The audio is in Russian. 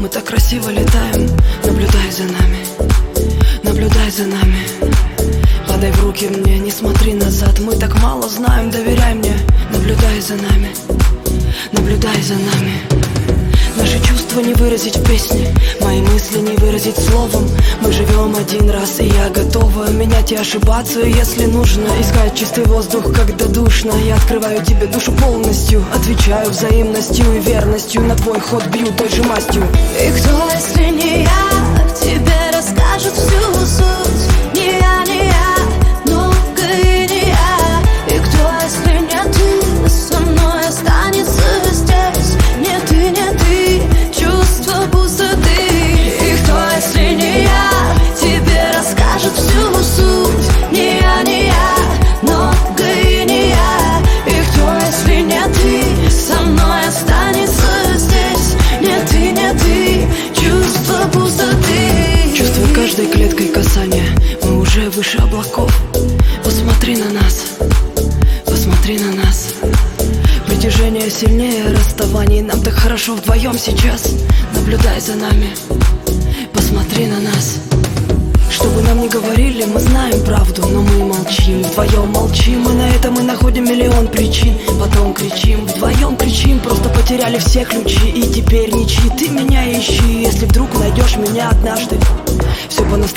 так красиво летаем. Наблюдай за нами, наблюдай за нами. Подай в руки мне, не смотри назад. Мы так мало знаем, доверяй мне. Наблюдай за нами, наблюдай за нами. Наши чувства не выразить в песне, мои мысли не выразить словом. Мы живем один раз, и я готова менять и ошибаться, если нужно. Искать чистый воздух, когда душно. Я открываю тебе душу полностью, отвечаю взаимностью и верностью. На твой ход бью той же мастью. И кто, если не я, тебе расскажет всю суть? Не я, не я, ну-ка и не я. И кто, если не ты, со мной останется здесь? Не ты, не ты, чувство пустоты. И кто, если не я, тебе расскажет всю суть? Не я, не я, но-ка и не я. И кто, если не ты, со мной останется здесь? Не ты, не ты, чувство пустоты. Чувствую каждой клеткой касания, мы уже выше облаков. Посмотри на нас, посмотри на нас. Притяжение сильнее расставаний, нам так хорошо вдвоем сейчас. Наблюдай за нами, посмотри на нас. Что бы нам ни говорили, мы знаем правду, но мы молчим, вдвоем молчим. И на это мы находим миллион причин. Потом кричим, вдвоем кричим. Просто потеряли все ключи и теперь ничьи. Ты меня ищи, если вдруг найдешь меня однажды. Все по-настоящему